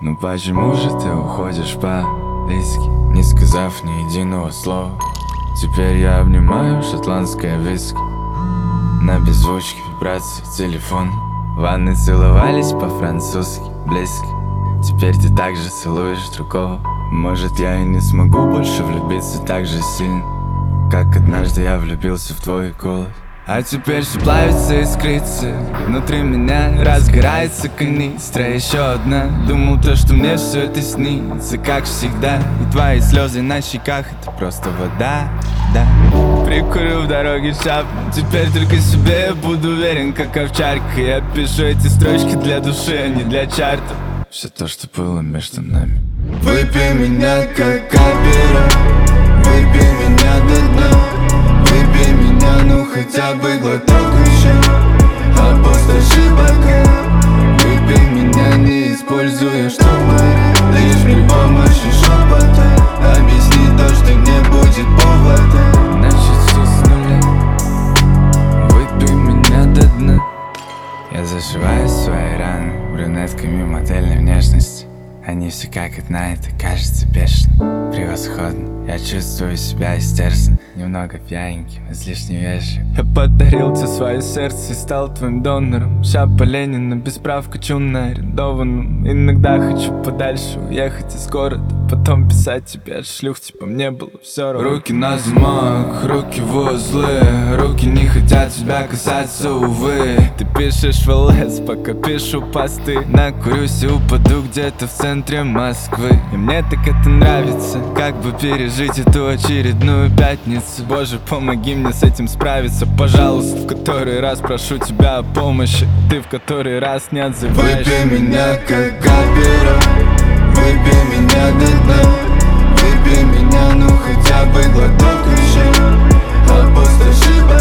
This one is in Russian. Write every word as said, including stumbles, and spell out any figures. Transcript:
Ну почему же ты уходишь по-близки, не сказав ни единого слова? Теперь я обнимаю шотландское виски, на беззвучке вибрации телефон. В ванной целовались по-французски близко, теперь ты также целуешь другого. Может, я и не смогу больше влюбиться так же сильно, как однажды я влюбился в твой голос. А теперь все плавится и искрится, внутри меня разгорается канистра. Еще одна, думал то, что мне все это снится, как всегда. И твои слезы на щеках — это просто вода, да. Прикурю в дороге шапку, теперь только себе я буду уверен, как овчарка. Я пишу эти строчки для души, а не для чарта. Все то, что было между нами. Выпей меня как капера, выпей меня до дна. Выпей меня, ну хотя бы глоток еще, а после бока. Выпей меня, не используя штопоры, лишь при помощи шепота. Объясни то, что не будет повода. Значит все с нуля. Выпей меня до дна. Я зашиваю свои раны брюнетками модельной внешности. Они все как одна, это кажется бешено, превосходно. Я чувствую себя истерзан, немного пьяненьким, излишне вежливым. Я подарил тебе свое сердце и стал твоим донором. Шапа Ленина, без прав качу на арендованном. Иногда хочу подальше уехать из города, потом писать тебе от шлюх, типа мне было все равно. Руки на замок, руки в узлы, руки не хотят тебя касаться, увы. Ты пишешь в ЛС, пока пишу посты. Накурюсь и упаду где-то в центре Москвы. И мне так это нравится, как бы пережить эту очередную пятницу. Боже, помоги мне с этим справиться, пожалуйста. В который раз прошу тебя о помощи, ты в который раз не отзываешься. Выпей меня как капера, выпей меня до дна. Выпей меня, ну хотя бы глоток еще, а после бока.